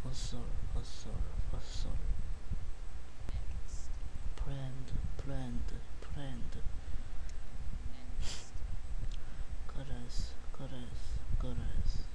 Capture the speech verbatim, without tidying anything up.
hustle, hustle, hustle. Brand, brand, brand. Chorus, chorus, chorus.